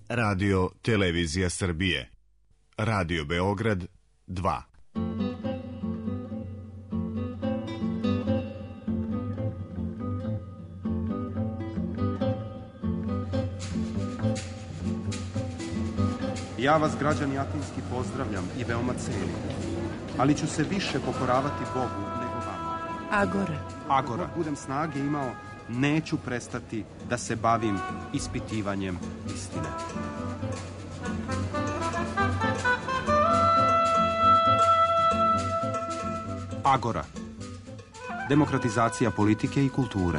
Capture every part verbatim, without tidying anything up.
Radio Televizija Srbije. Radio Beograd dva. Ja vas, građani Atinski, pozdravljam i veoma cenim, ali ću se više pokoravati Bogu nego vama. Agora. Agora. Dok budem snage imao, neću prestati da se bavim ispitivanjem istine. Agora. Demokratizacija politike i kulture.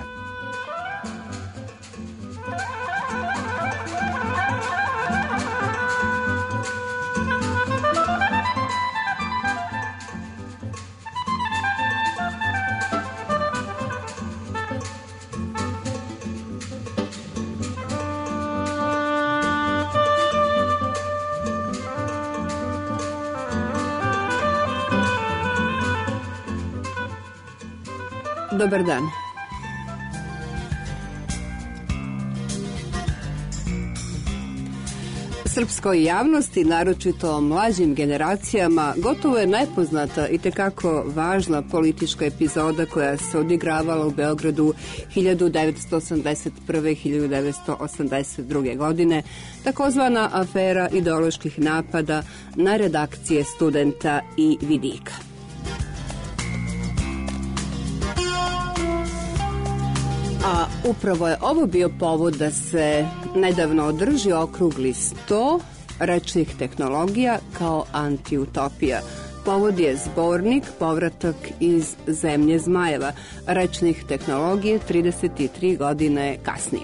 Dobar dan. Srpskoj javnosti, naročito mlađim generacijama, gotovo je nepoznata i tekako važna politička epizoda koja se odigravala u Beogradu hiljadu devetsto osamdeset prve. i hiljadu devetsto osamdeset druge. godine, takozvana afera ideoloških napada na redakcije Studenta i Vidika. A upravo je ovo bio povod da se nedavno održi okrugli sto rečnih tehnologija kao antiutopija. Povod je zbornik Povratak iz zemlje zmajeva, rečnih tehnologije trideset tri godine kasnije.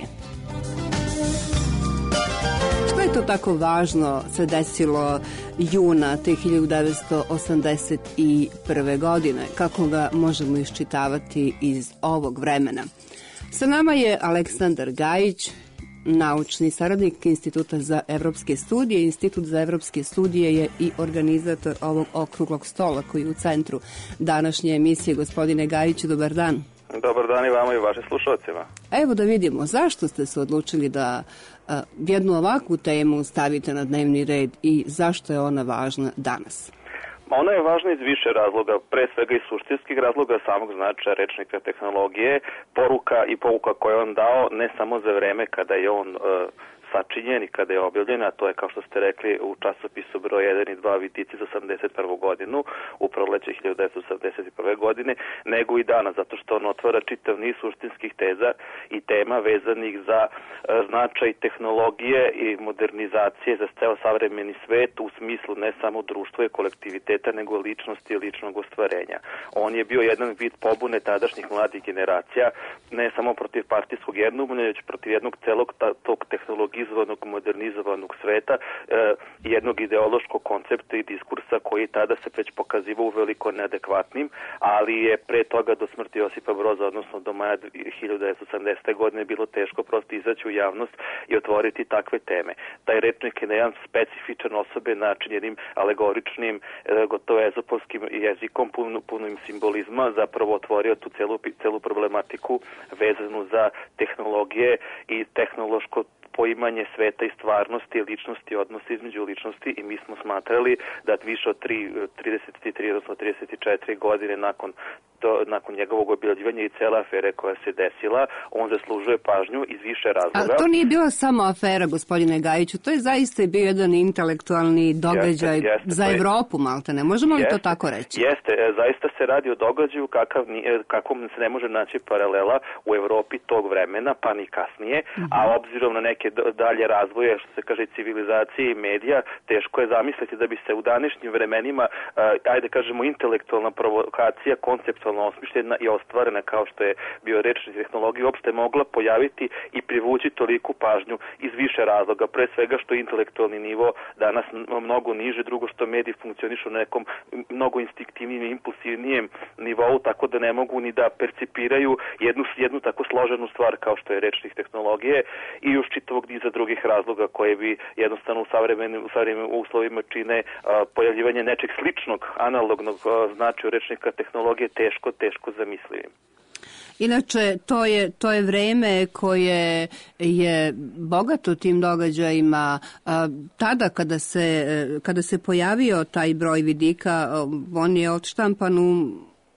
Što je to tako važno se desilo juna te hiljadu devetsto osamdeset prve. godine? Kako ga možemo iščitavati iz ovog vremena? Sa nama je Aleksandar Gajić, naučni saradnik Instituta za evropske studije. Institut za evropske studije je i organizator ovog okruglog stola koji je u centru današnje emisije. Gospodine Gajiću, dobar dan. Dobar dan i vama i vašim slušalcima. Evo da vidimo, zašto ste se odlučili da a, jednu ovakvu temu stavite na dnevni red i zašto je ona važna danas? Ona je važna iz više razloga, pre svega iz suštinskih razloga samog značaja rečnika tehnologije, poruka i pouka koje je on dao ne samo za vreme kada je on uh, sačinjen i kada je objavljen, a to je, kao što ste rekli, u časopisu broj jedan i dva Vidici za osamdeset prvu. godinu, u proleće hiljadu devetsto osamdeset prve. godine, nego i danas, zato što on otvara čitav niz suštinskih teza i tema vezanih za uh, značaj tehnologije i modernizacije za ceo savremeni svet u smislu ne samo društva i kolektiviteta, nego ličnosti i ličnog ostvarenja. On je bio jedan vid pobune tadašnjih mladih generacija, ne samo protiv partijskog jednoumlja, već protiv jednog celog ta, tog tehnologizovanog, modernizovanog sveta, e, jednog ideološkog koncepta i diskursa koji tada se već pokazivao uveliko neadekvatnim, ali je pre toga do smrti Josipa Broza, odnosno do maja hiljadu devetsto osamdesete. godine bilo teško prosto izaći u javnost i otvoriti takve teme. Taj rečnik je na jedan specifičan osoben način, jednim alegoričnim, gotovo ezopovskim jezikom, pun, punim simbolizma, zapravo otvorio tu celu, celu problematiku vezanu za tehnologije i tehnološko poimanje sveta i stvarnosti, ličnosti, odnosi između ličnosti, i mi smo smatrali da više od trideset tri, odnosno trideset četiri godine nakon to, nakon njegovog objavljivanja i cela afere koja se desila, on zaslužuje pažnju iz više razloga. A to nije bila samo afera, gospodine Gajiću, to je zaista bio jedan intelektualni događaj jeste, jeste, za Evropu, maltene. Možemo li to tako reći? Jeste, zaista se radi o događaju kakav, kakvom se ne može naći paralela u Evropi tog vremena, pa ni kasnije, uh-huh. a obzirom na neke dalje razvoje, što se kaže, civilizacije i medija, teško je zamisliti da bi se u današnjim vremenima, ajde kažemo, intelektualna provokacija, konceptualna osmišljena i ostvarena kao što je bio rečni tehnologija, uopšte mogla pojaviti i privući toliku pažnju iz više razloga. Pre svega što je intelektualni nivo danas mnogo niže, drugo što mediji funkcionišu na nekom mnogo instinktivnijem i impulsivnijem nivou, tako da ne mogu ni da percipiraju jednu, jednu tako složenu stvar kao što je rečnih tehnologije, i još čitavog niza drugih razloga koje bi jednostavno u savremenim, u savremenim uslovima čine a, pojavljivanje nečeg sličnog, analognog značaja rečnika tehnologije teško, teško zamislivim. Inače, to je, to je vreme koje je bogato tim događajima. Tada kada se, kada se pojavio taj broj vidika, on je odštampan u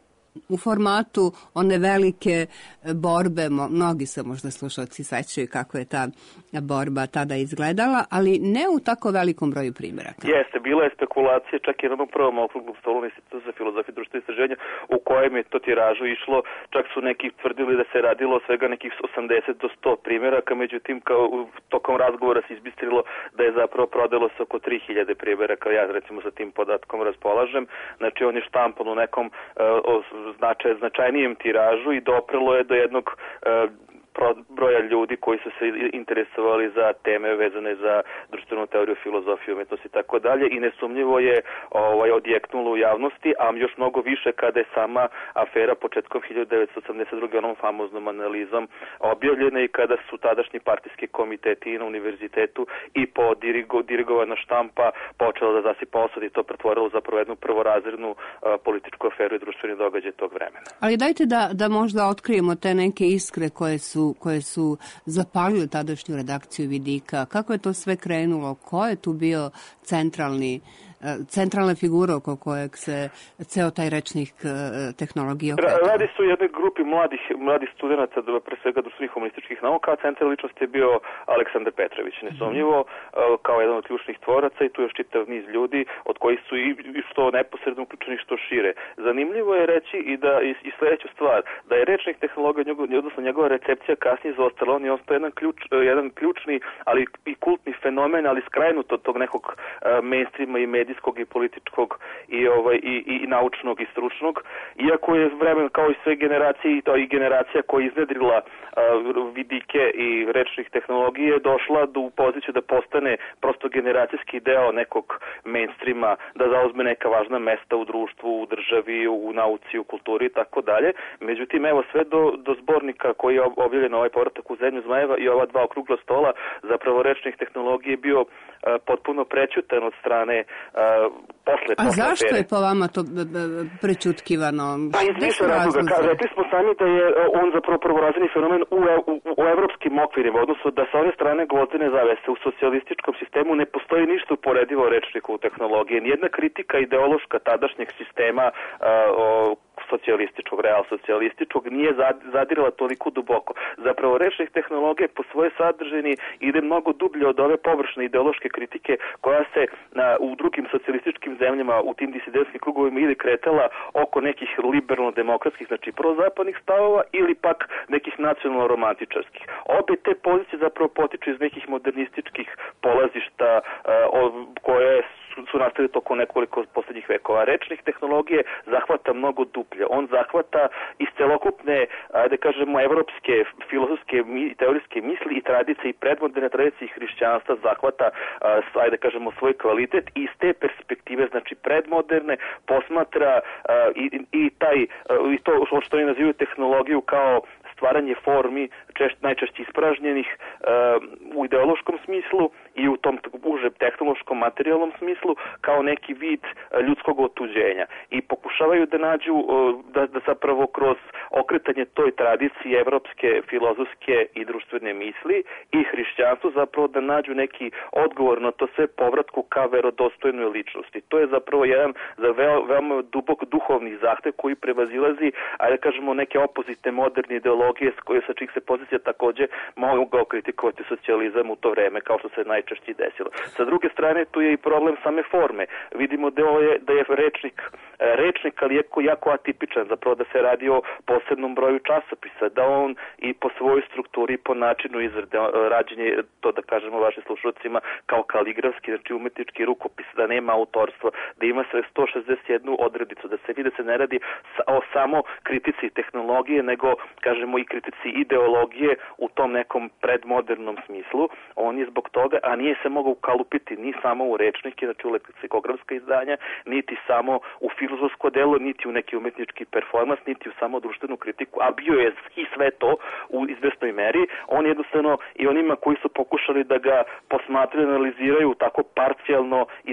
u formatu one velike borbe, mnogi se možda slušalci sećaju kako je ta borba tada izgledala, ali ne u tako velikom broju primjeraka. Jeste, bila je spekulacija čak i na onom prvom okruglom stolu na Institutu za filozofiju i društvene istraženja u kojem je to tiražu išlo, čak su neki tvrdili da se radilo o svega nekih osamdeset do sto primjeraka, međutim kao tokom razgovora se izbistrilo da je zapravo prodalo se oko tri hiljade primjeraka, ja recimo sa tim podatkom raspolažem, znači on je štampan u nekom uh, značaj, značajnijem tiražu i doprelo je do jednog uh, broja ljudi koji su se interesovali za teme vezane za društvenu teoriju, filozofiju, umetnost i tako dalje i nesumnjivo je ovaj, odjeknulo u javnosti, a još mnogo više kada je sama afera početkom hiljadu devetsto osamdeset druge onom famoznom analizom objavljena i kada su tadašnji partijski komiteti na univerzitetu i po dirigo, dirigovana štampa počela da zasipa osad i to pretvorilo zapravo jednu prvorazrednu uh, političku aferu i društveni događaj tog vremena. Ali dajte da, da možda otkrijemo te neke iskre koje su koje su zapalile tadašnju redakciju Vidika. Kako je to sve krenulo? Ko je tu bio centralni, centralna figura oko kojeg se ceo taj rečnik tehnologije okretao? Radi se o jednoj grupi mladih, mladih studenta, pre svega društvenih humanističkih nauka, a centralna ličnost je bio Aleksandar Petrović, nesumnjivo, mm. kao jedan od ključnih tvoraca i tu je čitav niz ljudi, od kojih su i što neposredno uključeni, što šire. Zanimljivo je reći i da i, i sledeću stvar, da je rečnik tehnologija, odnosno njegova recepcija kasnije zaostala, on je ostao jedan, ključ, jedan ključni, ali i kultni fenomen, ali skrajnut od tog nekog uh, mainstreama i medijskog i političkog i, ovaj, i, i naučnog i stručnog. Iako je vremen kao i sve generacije i to i generacija koja je iznedrila uh, vidike i rečnih tehnologije došla do u poziciju da postane prosto generacijski deo nekog mainstreama, da zauzme neka važna mesta u društvu, u državi, u nauci, u kulturi i tako dalje. Međutim, evo sve do, do zbornika koji je objavljen ovaj povratak u zemlju zmajeva i ova dva okrugla stola zapravo rečnih tehnologije bio uh, potpuno prećutan od strane uh, posle. A zašto afere. Je po vama to prećutkivano? Pa iz više razloga. Rekli smo sami da je on zapravo prvorazredni fenomen u, u, u evropskim okvirima, odnosno da sa one strane gvozdene zavese u socijalističkom sistemu ne postoji ništa uporedivo rečniku tehnologije. Nijedna kritika ideološka tadašnjeg sistema uh, o, socijalističkog, real socijalističkog nije zadirala toliko duboko. Zapravo rečnih tehnologija po svojoj sadržini ide mnogo dublje od ove površne ideološke kritike koja se na, u drugim socijalističkim zemljama u tim disidentskim krugovima ili kretala oko nekih liberalno-demokratskih, znači prozapadnih stavova ili pak nekih nacionalno-romantičarskih. Obe te pozicije zapravo potiču iz nekih modernističkih polazišta uh, koje su, su nastali tokom nekoliko poslednjih vekova. Rečnih tehnologije zahvata mnogo dublje. On zahvata iz celokupne, da kažemo, evropske, filozofske i teorijske misli i tradicije i predmoderne tradicije i hrišćanstva zahvata, ajde da kažemo, svoj kvalitet i iz te perspektive, znači predmoderne, posmatra i, i taj, i to što oni nazivaju tehnologiju kao stvaranje formi, češće, najčešće ispražnjenih uh, u ideološkom smislu i u tom užem tehnološkom materijalnom smislu kao neki vid uh, ljudskog otuđenja. I pokušavaju da nađu, uh, da, da zapravo kroz okretanje toj tradiciji evropske, filozofske i društvene misli i hrišćanstvo zapravo da nađu neki odgovor na to sve povratku ka verodostojnoj ličnosti. To je zapravo jedan za veo, veoma dubok duhovni zahtev koji prevazilazi, ajde da kažemo, neke opozitne moderne ideologije s koje sa čih se pozicija takođe mogao kritikovati socijalizam u to vreme, kao što se najčešće desilo. Sa druge strane, tu je i problem same forme. Vidimo da je, da je rečnik, rečnik, ali je jako atipičan, zapravo da se radi o posebnom broju časopisa, da on i po svojoj strukturi i po načinu izrade rađenje, to da kažemo vašim slušalcima, kao kaligrafski, znači umetnički rukopis, da nema autorstva, da ima sve sto šezdeset jednu odrednicu, da se vidi da se ne radi o samo kritici tehnologije, nego, kažemo, i kritici ideologije u tom nekom predmodernom smislu. On je zbog toga, a nije se mogao ukalupiti ni samo u rečnike, znači u leksikografska izdanja, niti samo u filozofsko delo, niti u neki umetnički performans, niti u samo društvenu kritiku, a bio je i sve to u izvesnoj meri. On jednostavno i onima koji su pokušali da ga posmatraju, analiziraju tako parcijalno iz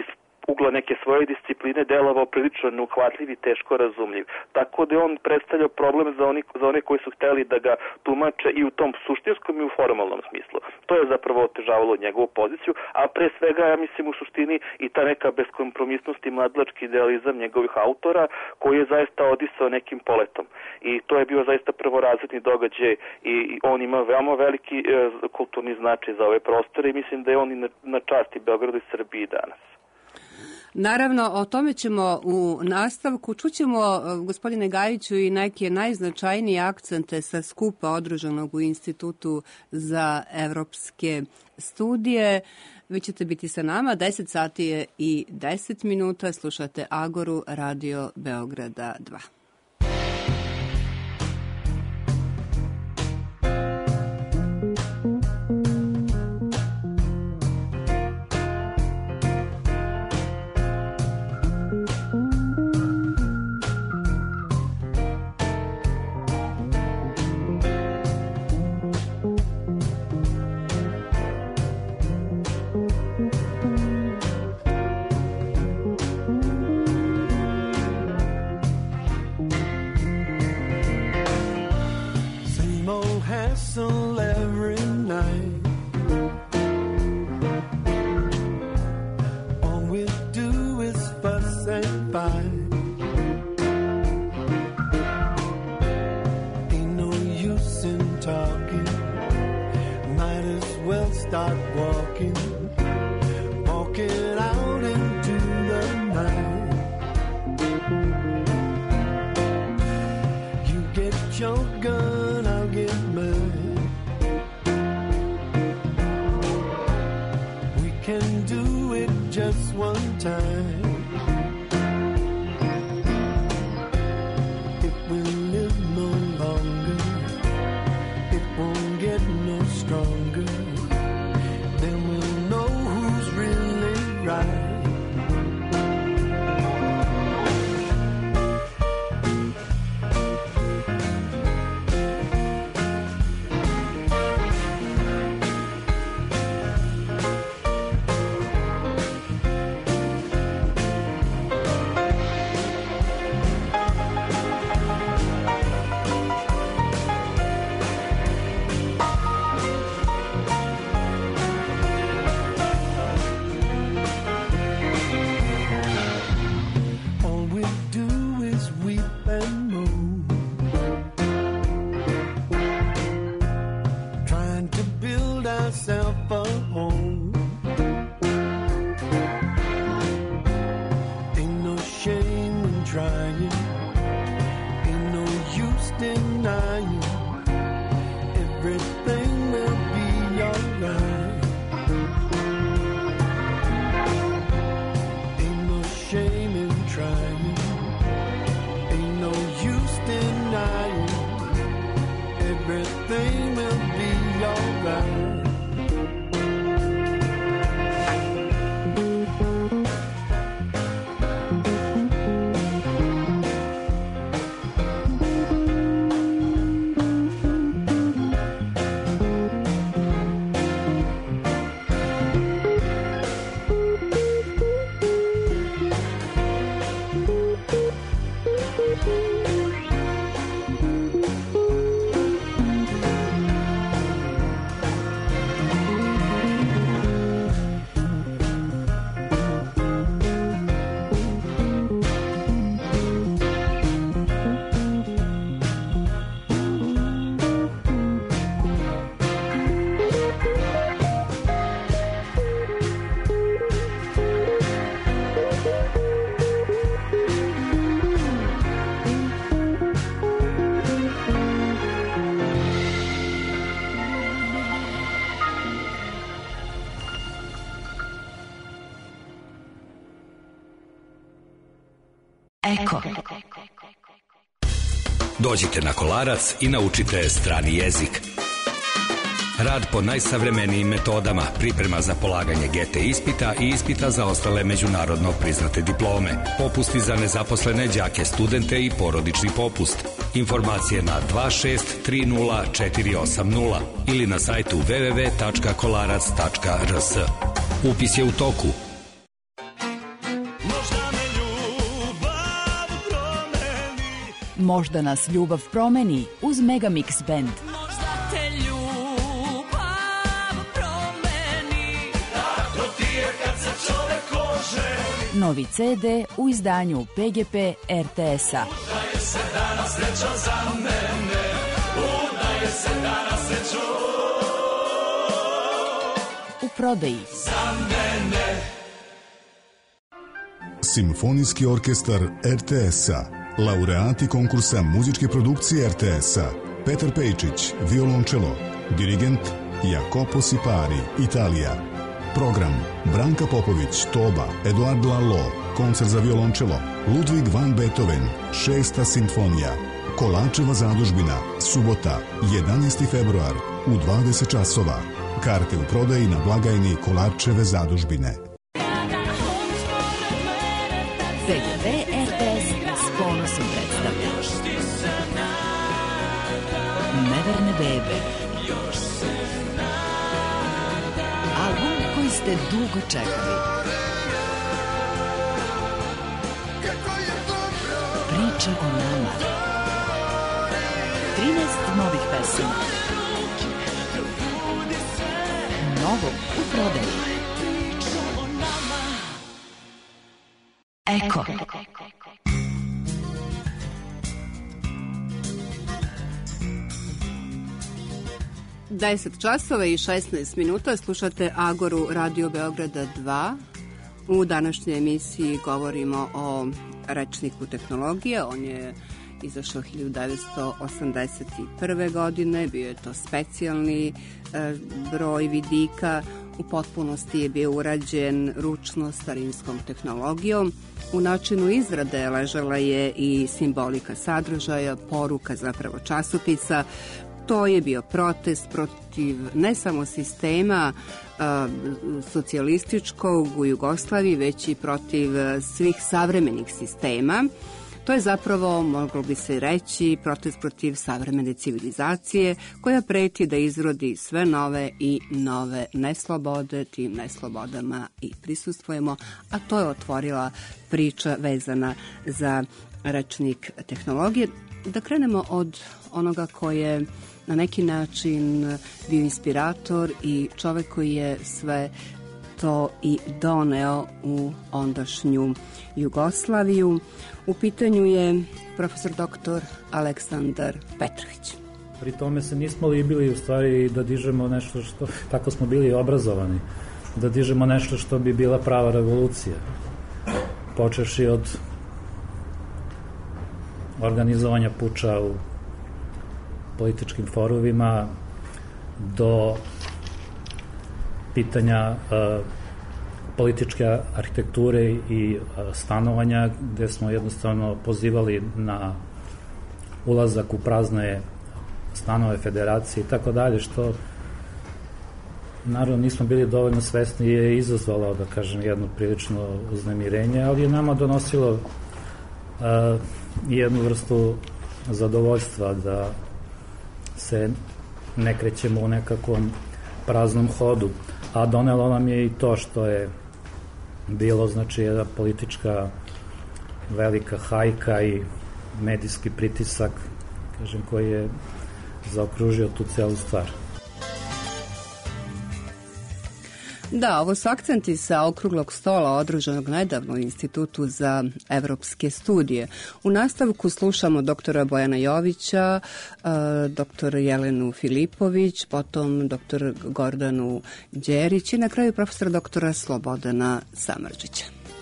ugla neke svoje discipline delovao prilično neuhvatljiv i teško razumljiv. Tako da je on predstavljao problem za, oni, za one koji su hteli da ga tumače i u tom suštinskom i u formalnom smislu. To je zapravo otežavalo njegovu poziciju, a pre svega, ja mislim, u suštini i ta neka beskompromisnost i mladlački idealizam njegovih autora, koji je zaista odisao nekim poletom. I to je bio zaista prvorazredni događaj i on ima veoma veliki e, kulturni značaj za ove prostore i mislim da je on i na, na časti Beogradu i Srbiji danas. Naravno, o tome ćemo u nastavku. Čućemo, gospodine Gajiću, i neke najznačajnije akcente sa skupa održanog u Institutu za evropske studije. Vi ćete biti sa nama, deset sati je i deset minuta, slušate Agoru, Radio Beograda dva. Every night, all we do is fuss and fight. Ain't no use in talking, might as well start walking, walking out into the night. You get your gun, I'll get mine. Can do it just one time. If we live no longer, it won't get no stronger. Then we'll know who's really right. Eko. Dođite na Kolarac i naučite strani jezik. Rad po najsavremenijim metodama, priprema za polaganje G T ispita i ispita za ostale međunarodno priznate diplome, popusti za nezaposlene đake, studente i porodični popust. Informacije na dva šest tri nula četiri osam nula ili na sajtu w w w tačka kolarac tačka r s. Upis je u toku. Možda nas ljubav promeni uz Megamix Band. Možda te ljubav promeni. Tako ti je kad se čovek oženi. Novi ce de u izdanju pe ge pe er te es-a. Udaje se danas sreća za mene. Udaje se danas sreća u prodaji. Za mene. Simfonijski orkestar er te es-a, laureati konkursa muzičke produkcije er te es-a, Petar Pejčić, violončelo, dirigent Jacopo Sipari, Italija. Program Branka Popović, toba, Eduard Lalo, koncert za violončelo, Ludwig van Beethoven, šesta simfonija, Kolačeva zadužbina, subota, jedanaesti februar, u dvadeset časova. Karte u prodaji na blagajni Kolačeve zadužbine. pe ge pe er te es s ponosom predstavlja Neverne bebe. Album koji ste dugo čekali. Priča o nama. trinaest novih pesama. Novo u prodaji. Eko. deset časova i šesnaest minuta, slušate Agoru Radio Beograda dva. U današnjoj emisiji govorimo o rečniku tehnologije. On je izašao hiljadu devetsto osamdeset prve. godine, bio je to specijalni e, broj vidika, u potpunosti je bio urađen ručno starinskom tehnologijom. U načinu izrade ležala je i simbolika sadržaja, poruka zapravo časopisa. To je bio protest protiv ne samo sistema a, socijalističkog u Jugoslaviji, već i protiv svih savremenih sistema. To je zapravo, moglo bi se reći, protest protiv savremene civilizacije koja preti da izrodi sve nove i nove neslobode. Tim neslobodama i prisustvujemo, a to je otvorila priča vezana za rečnik tehnologije. Da krenemo od onoga koji je na neki način bio inspirator i čovek koji je sve to i doneo u ondašnju Jugoslaviju. U pitanju je profesor doktor Aleksandar Petrović. Pri tome se nismo libili u stvari da dižemo nešto što, tako smo bili obrazovani, da dižemo nešto što bi bila prava revolucija. Počevši od organizovanja puča u političkim forumima do pitanja uh, političke arhitekture i uh, stanovanja, gde smo jednostavno pozivali na ulazak u prazne stanove federacije i tako dalje, što naravno nismo bili dovoljno svesni i je izazvalo, da kažem, jedno prilično uznemirenje, ali je nama donosilo uh, jednu vrstu zadovoljstva da se ne krećemo u nekakvom praznom hodu, a donelo nam je i to što je bilo, znači, jedna politička velika hajka i medijski pritisak, kažem, koji je zaokružio tu celu stvar. Da, ovo su akcenti sa okruglog stola održanog nedavno u Institutu za evropske studije. U nastavku slušamo doktora Bojana Jovića, doktor Jelenu Filipović, potom doktor Gordanu Đerić i na kraju profesora doktora Slobodana Samardžića.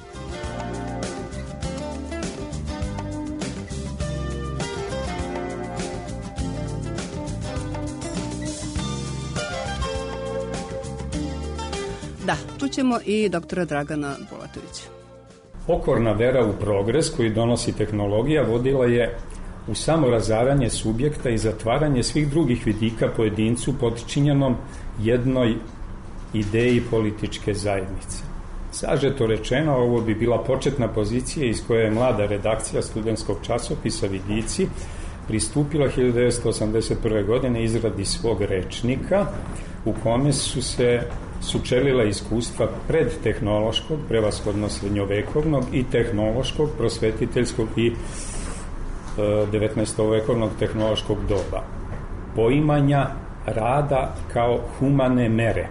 Da, čućemo i doktora Dragana Bulatovića. Pokorna vera u progres koji donosi tehnologija vodila je u samorazaranje subjekta i zatvaranje svih drugih vidika pojedincu podčinjenom jednoj ideji političke zajednice. Sažeto rečeno, ovo bi bila početna pozicija iz koje je mlada redakcija studentskog časopisa Vidici pristupila hiljadu devetsto osamdeset prve. godine izradi svog rečnika u kome su se sučelila iskustva predtehnološkog, prevashodno srednjovekovnog i tehnološkog, prosvetiteljskog i devetnaestovekovnog tehnološkog doba. Poimanja rada kao humane mere.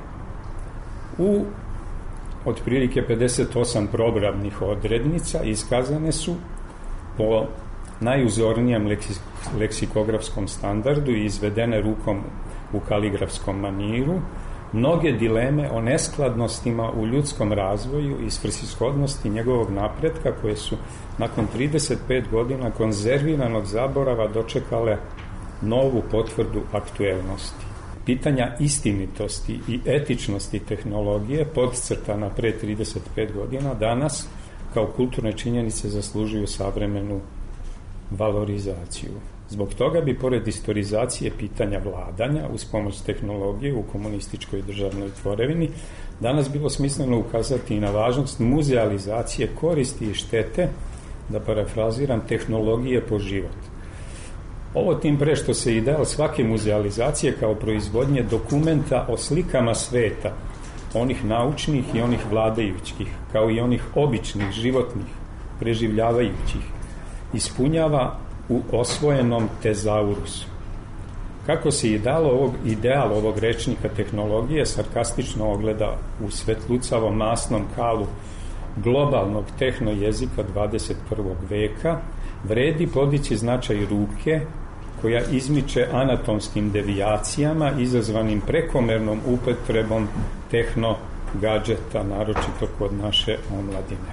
U otprilike pedeset osam programnih odrednica iskazane su po najuzornijem leksikografskom standardu i izvedene rukom u kaligrafskom maniru mnoge dileme o neskladnostima u ljudskom razvoju i svrsishodnosti njegovog napretka koje su nakon trideset pet godina konzerviranog zaborava dočekale novu potvrdu aktuelnosti. Pitanja istinitosti i etičnosti tehnologije podcrtana pre trideset pet godina danas kao kulturne činjenice zaslužuju savremenu valorizaciju. Zbog toga bi pored istorizacije pitanja vladanja uz pomoć tehnologije u komunističkoj državnoj tvorevini danas bilo smisleno ukazati i na važnost muzealizacije koristi i štete, da parafraziram, tehnologije po život. Ovo tim pre što se ideal svake muzealizacije kao proizvodnje dokumenta o slikama sveta, onih naučnih i onih vladajućih, kao i onih običnih, životnih, preživljavajućih, ispunjava u osvojenom tezaurusu. Kako se ideal ovog, ideal ovog rečnika tehnologije sarkastično ogleda u svetlucavom masnom kalu globalnog tehnojezika dvadeset prvog veka, vredi podići značaj ruke koja izmiče anatomskim devijacijama izazvanim prekomernom upotrebom tehno gadžeta, naročito kod naše omladine.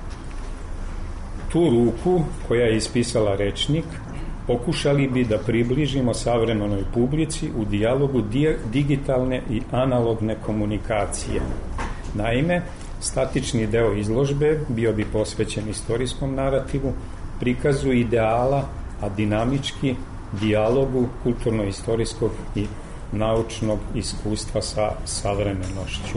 Tu ruku koja je ispisala rečnik pokušali bi da približimo savremenoj publici u dijalogu digitalne i analogne komunikacije. Naime, statični deo izložbe bio bi posvećen istorijskom narativu, prikazu ideala, a dinamički dijalogu kulturno-istorijskog i naučnog iskustva sa savremenošću.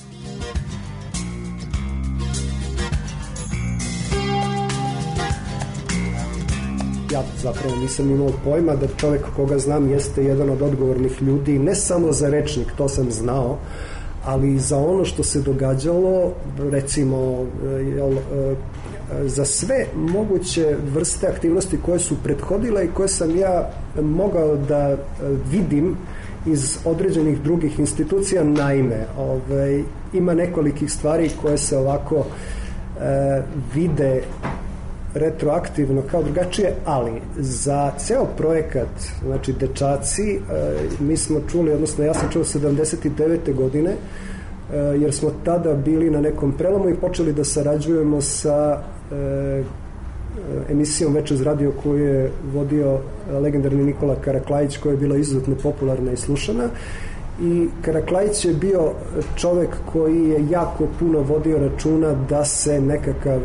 Ja zapravo nisam imao pojma da čovjek koga znam jeste jedan od odgovornih ljudi, ne samo za rečnik, to sam znao, ali i za ono što se događalo, recimo, jel, za sve moguće vrste aktivnosti koje su prethodile i koje sam ja mogao da vidim iz određenih drugih institucija. Naime, ovaj, ima nekolikih stvari koje se ovako e, vide retroaktivno kao drugačije, ali za ceo projekat, znači dečaci, e, mi smo čuli, odnosno ja sam čuo sedamdeset devete godine, e, jer smo tada bili na nekom prelomu i počeli da sarađujemo sa e, emisijom Večer uz radio koju je vodio legendarni Nikola Karaklajić, koja je bila izuzetno popularna i slušana. I Karaklajić je bio čovek koji je jako puno vodio računa da se nekakav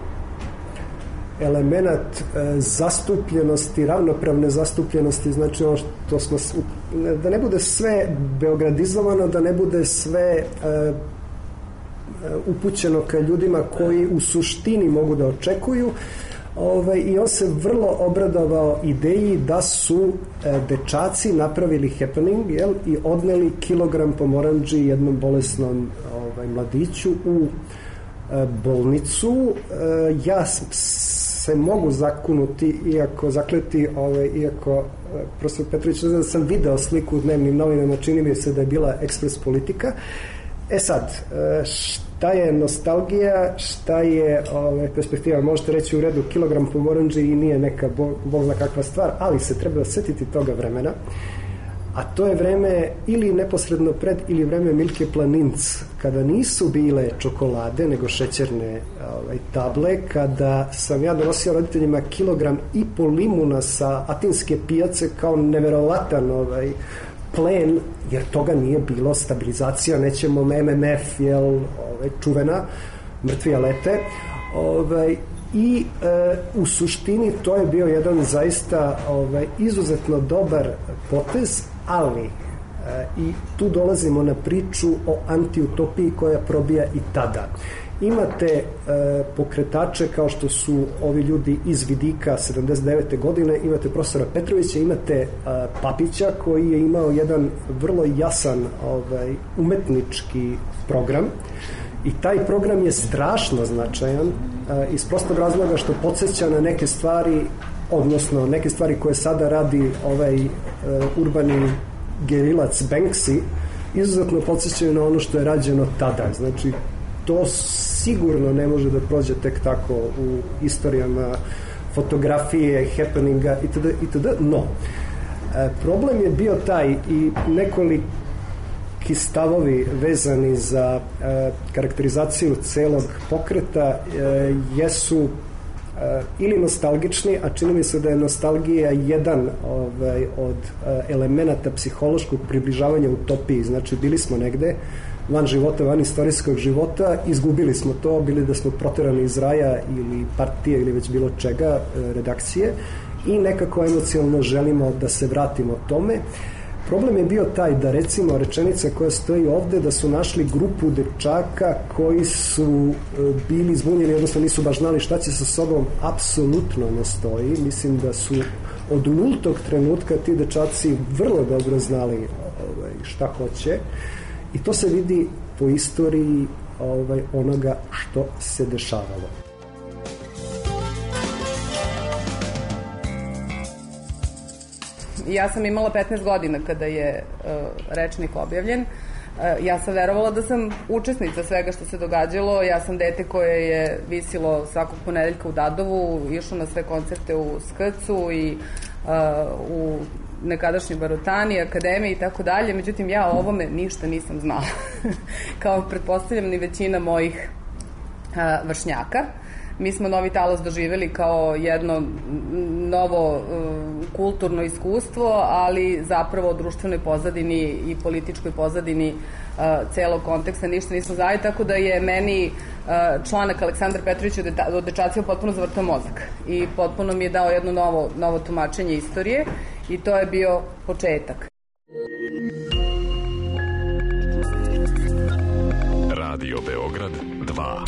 element zastupljenosti, ravnopravne zastupljenosti, znači ono što smo, da ne bude sve beogradizovano, da ne bude sve uh, upućeno ka ljudima koji u suštini mogu da očekuju. Ovaj, i on se vrlo obradovao ideji da su e, dečaci napravili happening, jel, i odneli kilogram pomoranđi jednom bolesnom ovaj, mladiću u e, bolnicu. E, ja se mogu zakunuti, iako zakleti, ovaj, iako e, profesor Petrović, ne znam da sam video sliku u dnevnim novinama, čini mi se da je bila Ekspres Politika. E sad, e, šta je nostalgija, šta je ove, perspektiva, možete reći u redu kilogram pomoranđi i nije neka bo, bog zna kakva stvar, ali se treba setiti toga vremena, a to je vreme ili neposredno pred ili vreme Milke Planinc, kada nisu bile čokolade nego šećerne ovaj, table, kada sam ja donosio roditeljima kilogram i po limuna sa atinske pijace kao neverovatan ovaj, plen, jer toga nije bilo, stabilizacija, nećemo M M F, jel, ovaj, čuvena, mrtvi lete, ovaj, i e, u suštini to je bio jedan zaista ovaj, izuzetno dobar potez, ali e, i tu dolazimo na priču o antiutopiji koja probija i tada. Imate e, pokretače kao što su ovi ljudi iz Vidika sedamdeset devete godine, imate profesora Petrovića, imate e, Papića koji je imao jedan vrlo jasan ovaj, umetnički program i taj program je strašno značajan e, iz prostog razloga što podsjeća na neke stvari odnosno neke stvari koje sada radi ovaj uh, urbani gerilac Banksy, izuzetno podsjećaju na ono što je rađeno tada. Znači, to sigurno ne može da prođe tek tako u istorijama fotografije, happeninga itd. itd. No, e, problem je bio taj i nekoliki stavovi vezani za e, karakterizaciju celog pokreta e, jesu e, ili nostalgični, a čini mi se da je nostalgija jedan ovaj, od e, elemenata psihološkog približavanja utopiji. Znači, bili smo negde van života, van istorijskog života, izgubili smo to, bili da smo proterani iz raja ili partije ili već bilo čega, redakcije, i nekako emocionalno želimo da se vratimo tome. Problem je bio taj da, recimo, rečenica koja stoji ovde, da su našli grupu dečaka koji su bili zbunjeni, odnosno nisu baš znali šta će sa sobom, apsolutno ne stoji. Mislim da su od nultog trenutka ti dečaci vrlo dobro znali šta hoće. I to se vidi po istoriji ovaj, onoga što se dešavalo. Ja sam imala petnaest godina kada je uh, rečnik objavljen. Uh, ja sam verovala da sam učesnica svega što se događalo. Ja sam dete koje je visilo svakog ponedeljka u Dadovu, išlo na sve koncerte u Skrcu i uh, u nekadašnji Barutani, akademiji i tako dalje. Međutim, ja o ovome ništa nisam znala. Kao pretpostavljam ni većina mojih a, vršnjaka. Mi smo Novi Talas doživjeli kao jedno novo uh, kulturno iskustvo, ali zapravo o društvenoj pozadini i političkoj pozadini uh, celog konteksta ništa nismo znali, tako da je meni uh, članak Aleksandar Petrović o dečacima potpuno zavrtao mozak i potpuno mi je dao jedno novo, novo tumačenje istorije i to je bio početak. Radio Beograd dva.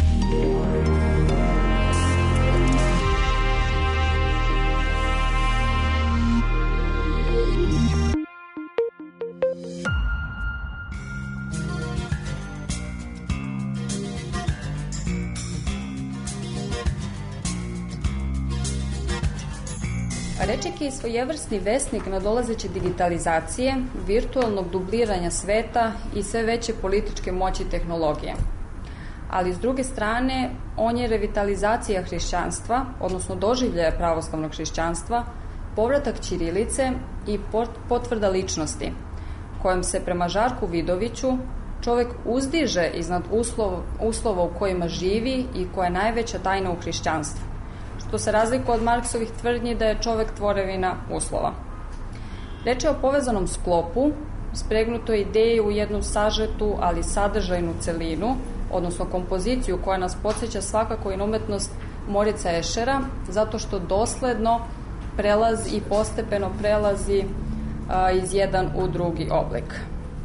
Rečnik je svojevrsni vesnik nadolazeće digitalizacije, virtualnog dubliranja sveta i sve veće političke moći tehnologije. Ali s druge strane, on je revitalizacija hrišćanstva, odnosno doživljaja pravoslavnog hrišćanstva, povratak ćirilice i potvrda ličnosti, kojom se prema Žarku Vidoviću čovek uzdiže iznad uslov, uslova u kojima živi i koja je najveća tajna u hrišćanstvu, što se razlikuje od Marksovih tvrdnji da je čovek tvorevina uslova. Reč je o povezanom sklopu, spregnutoj ideji u jednu sažetu, ali sadržajnu celinu, odnosno kompoziciju koja nas podsjeća svakako i na umetnost Morica Ešera, zato što dosledno prelazi i postepeno prelazi a, iz jedan u drugi oblik.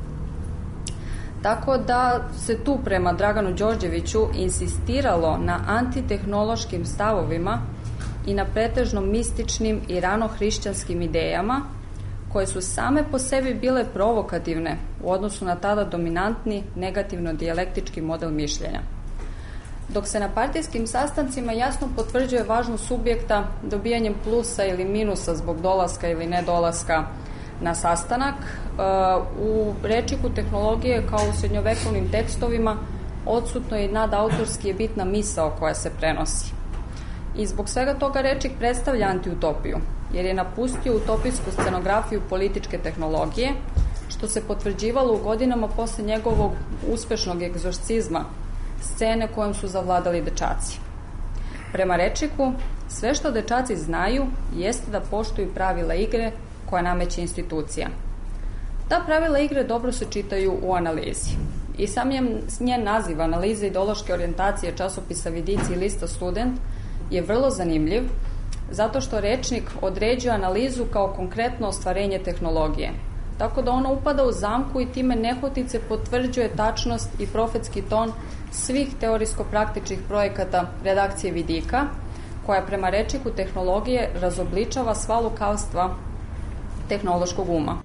Tako da se tu prema Draganu Đorđeviću insistiralo na antitehnološkim stavovima i na pretežno mističnim i rano hrišćanskim idejama, koje su same po sebi bile provokativne u odnosu na tada dominantni negativno-dijalektički model mišljenja. Dok se na partijskim sastancima jasno potvrđuje važnost subjekta dobijanjem plusa ili minusa zbog dolaska ili nedolaska na sastanak, u rečniku tehnologije kao u srednjovekovnim tekstovima odsutno je nadautorski je bitna misao koja se prenosi. I zbog svega toga rečnik predstavlja antiutopiju, jer je napustio utopijsku scenografiju političke tehnologije, što se potvrđivalo u godinama posle njegovog uspešnog egzorcizma, scene kojom su zavladali dečaci. Prema rečniku, sve što dečaci znaju jeste da poštuju pravila igre koja nameće institucija. Ta pravila igre dobro se čitaju u analizi. I sam njen naziv analiza ideološke orijentacije časopisa Vidici i lista Student je vrlo zanimljiv, zato što rečnik određuje analizu kao konkretno ostvarenje tehnologije. Tako da ona upada u zamku i time nehotice potvrđuje tačnost i profetski ton svih teorijsko-praktičnih projekata redakcije Vidika, koja prema rečniku tehnologije razobličava sva lukavstva tehnološkog uma.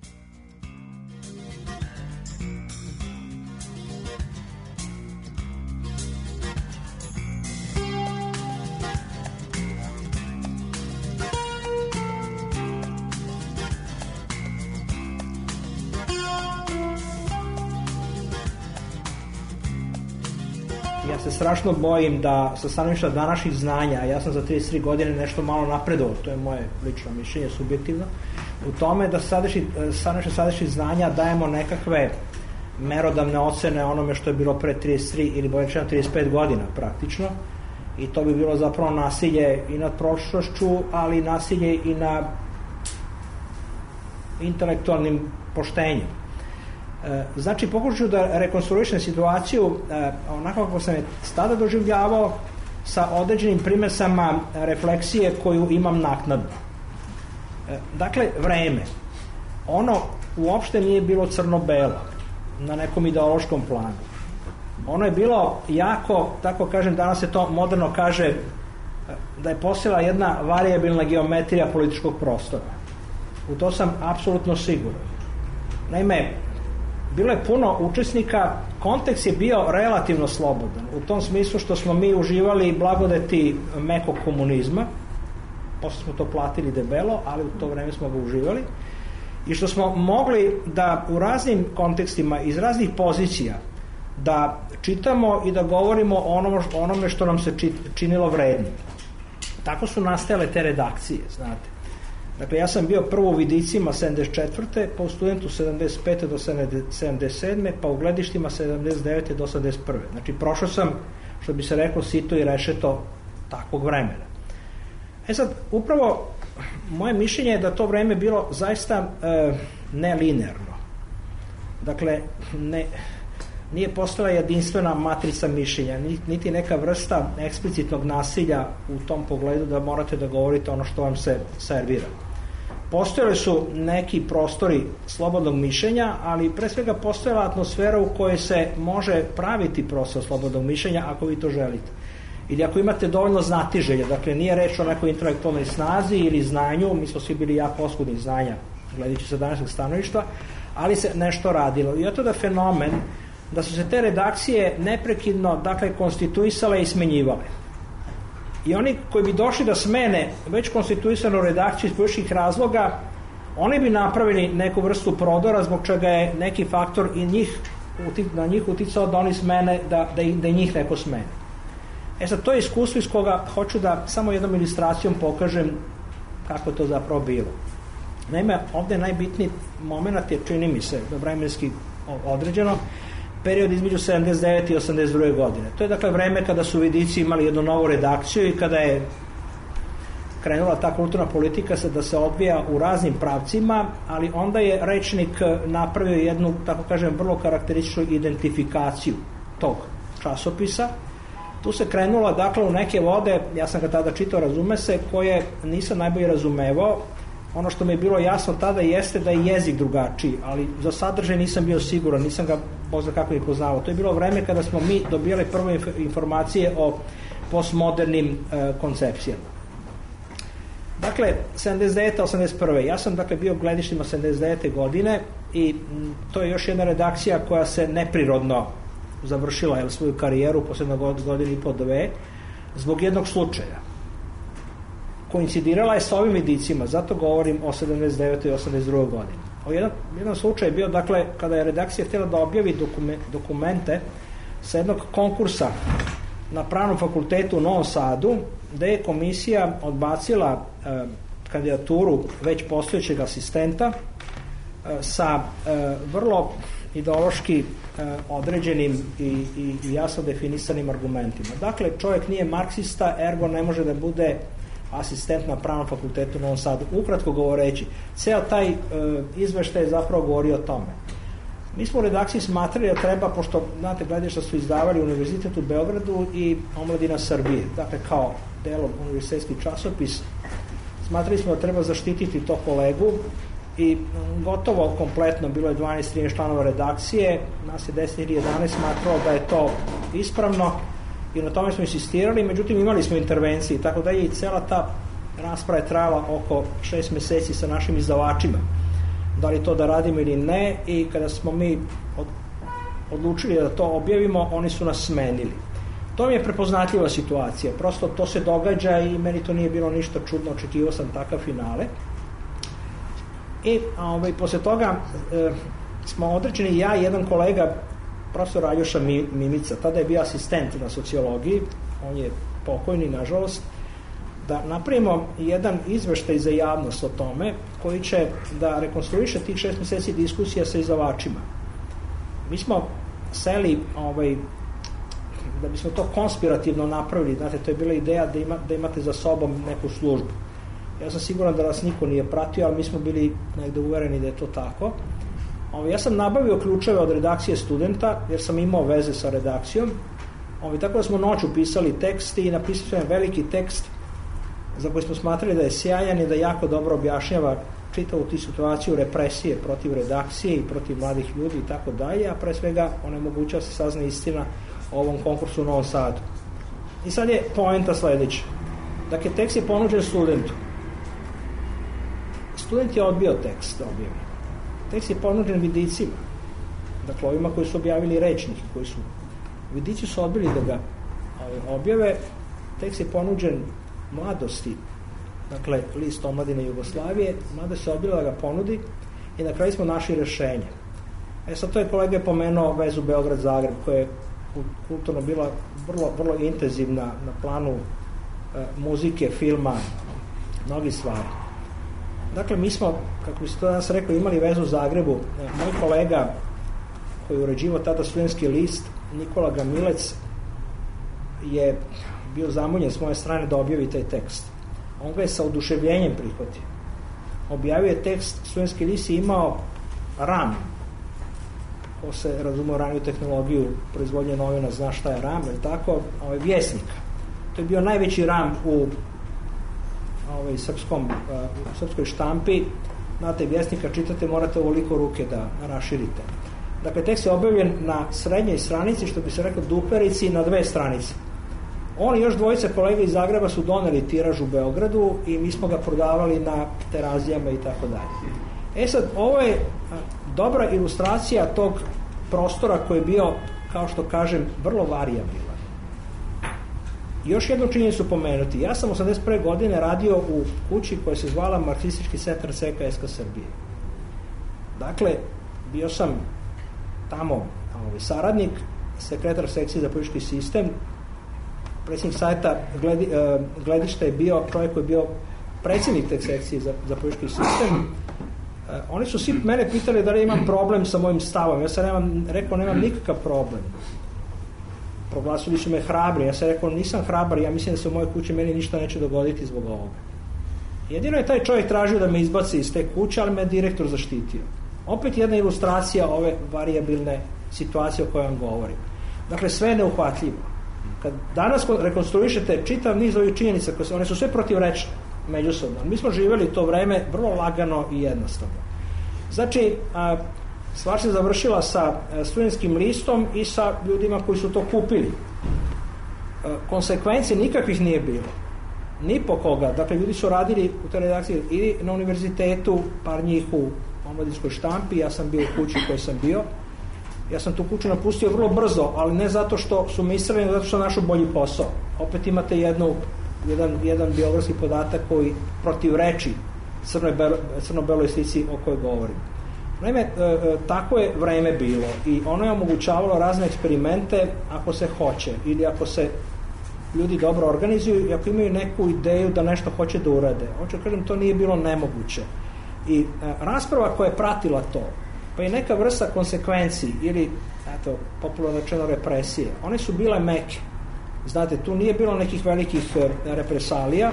se strašno bojim da sa stanovišta današnjih znanja, ja sam za trideset tri godine nešto malo napredovao, to je moje lično mišljenje, subjektivno, u tome da stanovišta sadašnjih znanja dajemo nekakve merodavne ocene onome što je bilo pre trideset tri ili bolje rečeno trideset pet godina praktično, i to bi bilo zapravo nasilje i nad prošlošću, ali i nasilje i na intelektualnim poštenjem. Znači, pokušaću da rekonstruišem situaciju onako kako sam je tada doživljavao, sa određenim primesama refleksije koju imam naknadno. Dakle, vreme. Ono uopšte nije bilo crno-belo na nekom ideološkom planu. Ono je bilo jako, tako kažem, danas se to moderno kaže, da je postojala jedna varijabilna geometrija političkog prostora. U to sam apsolutno siguran. Naime, bilo je puno učesnika, kontekst je bio relativno slobodan, u tom smislu što smo mi uživali blagodeti mekog komunizma, posle smo to platili debelo, ali u to vreme smo ga uživali, i što smo mogli da u raznim kontekstima, iz raznih pozicija, da čitamo i da govorimo o onome, onome što nam se činilo vrednim. Tako su nastajale te redakcije, znate. Dakle, ja sam bio prvo u Vidicima sedamdeset četvrte, pa u Studentu sedamdeset pete do sedamdeset sedme, pa u Gledištima sedamdeset devete do osamdeset prve. Znači, prošao sam, što bi se reklo, sito i rešeto takvog vremena. E sad, upravo moje mišljenje je da to vreme bilo zaista e, nelinearno. Dakle, ne, nije postala jedinstvena matrica mišljenja, niti neka vrsta eksplicitnog nasilja u tom pogledu da morate da govorite ono što vam se servira. Postojali su neki prostori slobodnog mišljenja, ali pre svega postojala atmosfera u kojoj se može praviti prostor slobodnog mišljenja ako vi to želite. Ili ako imate dovoljno znatiželja, dakle nije reč o nekoj intelektualnoj snazi ili znanju, mi smo svi bili jako oskudni znanja, gledajući sa današnjeg stanovišta, ali se nešto radilo. I eto da fenomen da su se te redakcije neprekidno, dakle, konstituisale i smenjivale. I oni koji bi došli da smene već konstituisanu redakciju iz političkih razloga, oni bi napravili neku vrstu prodora zbog čega je neki faktor i njih, na njih uticao da oni smene, da, da, da i njih neko smene. E sad, to je iskustvo iz koga hoću da samo jednom ilustracijom pokažem kako je to zapravo bilo. Naime, ovde najbitniji moment je, čini mi se, vremenski određeno, period između sedamdeset devete i osamdeset druge godine. To je dakle vreme kada su Vidici imali jednu novu redakciju i kada je krenula ta kulturna politika da se odvija u raznim pravcima, ali onda je Rečnik napravio jednu, tako kažem, vrlo karakterističnu identifikaciju tog časopisa. Tu se krenula dakle u neke vode, ja sam ga tada čitao, razume se, koje nisam najbolje razumevao. Ono što mi je bilo jasno tada jeste da je jezik drugačiji, ali za sadržaj nisam bio siguran, nisam ga možda kako i poznavao. To je bilo vreme kada smo mi dobijali prve informacije o postmodernim e, koncepcijama. Dakle, sedamdeset devete osamdeset prve Ja sam dakle bio u Gledištima sedamdeset devete godine i m, to je još jedna redakcija koja se neprirodno završila jel, svoju karijeru poslednje godine i po dve zbog jednog slučaja. Koincidirala je sa ovim Vidicima, zato govorim o sedamdeset devete i osamdeset druge godine. O jedan, jedan slučaj je bio, dakle, kada je redakcija htjela da objavi dokume, dokumente sa jednog konkursa na Pravnom fakultetu u Novom Sadu, gde je komisija odbacila e, kandidaturu već postojećeg asistenta e, sa e, vrlo ideološki e, određenim i, i, i jasno definisanim argumentima. Dakle, čovjek nije marksista, ergo ne može da bude asistent na Pravnom fakultetu u Novom Sadu. Ukratko govoreći, ceo taj e, izveštaj je zapravo govorio o tome. Mi smo u redakciji smatrali da treba, pošto, znate, Gledišta su izdavali Univerzitet u Beogradu i Omladina Srbije, dakle kao delom univerzitetski časopis, smatrali smo da treba zaštititi to kolegu i gotovo kompletno, bilo je dvanaest trinaest članova redakcije, nas je deset ili jedanaest smatralo da je to ispravno i na tome smo insistirali, međutim imali smo intervencije, tako da je i cela ta rasprava je trajala oko šest meseci sa našim izdavačima, da li to da radimo ili ne, i kada smo mi od, odlučili da to objavimo, oni su nas smenili. To mi je prepoznatljiva situacija, prosto to se događa i meni to nije bilo ništa čudno, očekivao sam takav finale. I ovaj, posle toga e, smo određeni, ja i jedan kolega profesor Aljoša Mimica, tada je bio asistent na sociologiji, on je pokojni, nažalost, da napravimo jedan izveštaj za javnost o tome, koji će da rekonstruiše tih šest meseci diskusija sa izdavačima. Mi smo seli, ovaj, da bismo to konspirativno napravili, znate, to je bila ideja da, ima, da imate za sobom neku službu. Ja sam siguran da nas niko nije pratio, ali mi smo bili negde uvereni da je to tako. Ovaj, ja sam nabavio ključeve od redakcije Studenta, jer sam imao veze sa redakcijom. Ovaj, tako da smo noću pisali tekst i napisali smo veliki tekst za koji smo smatrali da je sjajan i da jako dobro objašnjava čitavu tu situaciju represije protiv redakcije i protiv mladih ljudi i tako dalje, a pre svega onemogućava se sazna istina o ovom konkursu u Novom Sadu. I sad je poenta sledeća. Dakle, tekst je ponuđen Studentu. Student je odbio tekst da objavi. Tekst je ponuđen vidicima. Dakle, ovima koji su objavili rečnike, koji su vidici su odbili da ga objave. Tekst je ponuđen Mladosti, dakle, list omladine Jugoslavije. Mladost se odbila da ga ponudi i na kraju smo našli rešenje. E sad, to je kolega je pomenuo vezu Beograd-Zagreb, koja je kulturno bila vrlo, vrlo intenzivna na planu e, muzike, filma, mnogi stvari. Dakle, mi smo, kako bi se to danas rekao, imali vezu u Zagrebu. E, moj kolega koji je uređivao tada Studentski list, Nikola Gamilec, je bio zamunjen s moje strane da objavi taj tekst. On ga je sa oduševljenjem prihvatio. Objavio je tekst, Studentski list je imao RAM. Ko se razumeo raniju tehnologiju proizvodnje novina zna šta je RAM, ili tako, ovaj, Vjesnika. To je bio najveći RAM u ovaj, srpskom, u srpskoj štampi. Znate, Vjesnika čitate, morate ovoliko ruke da raširite. Dakle, tekst je objavljen na srednjoj stranici, što bi se rekao duperici, na dve stranice. On i još dvojice kolega iz Zagreba su doneli tiraž u Beogradu i mi smo ga prodavali na terazijama i tako dalje. E sad, ovo je dobra ilustracija tog prostora koji je bio, kao što kažem, vrlo varijabilan. Još jednu činjenicu pomenuti. Ja sam osamdeset prve godine radio u kući koja se zvala Marksistički centar C K S K Srbije. Dakle, bio sam tamo ovaj, saradnik, sekretar sekcije za politički sistem. Predsjednik sajta gledi, uh, gledišta je bio čovjek koji je bio predsjednik te sekcije za, za politički sistem. Uh, oni su svi mene pitali da li imam problem sa mojim stavom. Ja sam nemam, rekao nemam nikakav problem. Proglasili su me hrabri. Ja sam rekao nisam hrabar, ja mislim da se u mojoj kući meni ništa neće dogoditi zbog ovoga. Jedino je taj čovjek tražio da me izbaci iz te kuće, ali me je direktor zaštitio. Opet jedna ilustracija ove varijabilne situacije o kojoj vam govorim. Dakle, sve je neuhvatljivo. Kad danas rekonstruišete čitav niz ovih činjenica, koje se, one su sve protivrečne međusobno. Mi smo živjeli to vreme vrlo lagano i jednostavno. Znači, a, stvar se završila sa Studentskim listom i sa ljudima koji su to kupili. A, konsekvencije nikakvih nije bilo. Ni po koga. Dakle, ljudi su radili u toj redakciji i na univerzitetu, par njih u omladinskoj štampi, ja sam bio u kući u kojoj sam bio. Ja sam tu kuću napustio vrlo brzo, ali ne zato što su mislili, nego zato što našao bolji posao. Opet imate jednu, jedan, jedan biografski podatak koji protivreči crno-beloj slici o kojoj govorim. Naime, e, e, tako je vreme bilo i ono je omogućavalo razne eksperimente ako se hoće ili ako se ljudi dobro organizuju i ako imaju neku ideju da nešto hoće da urade. Hoću da kažem, to nije bilo nemoguće. I e, rasprava koja je pratila to, pa i neka vrsta konsekvenciji ili, eto, popularno rečeno represije, one su bile meke. Znate, tu nije bilo nekih velikih represalija.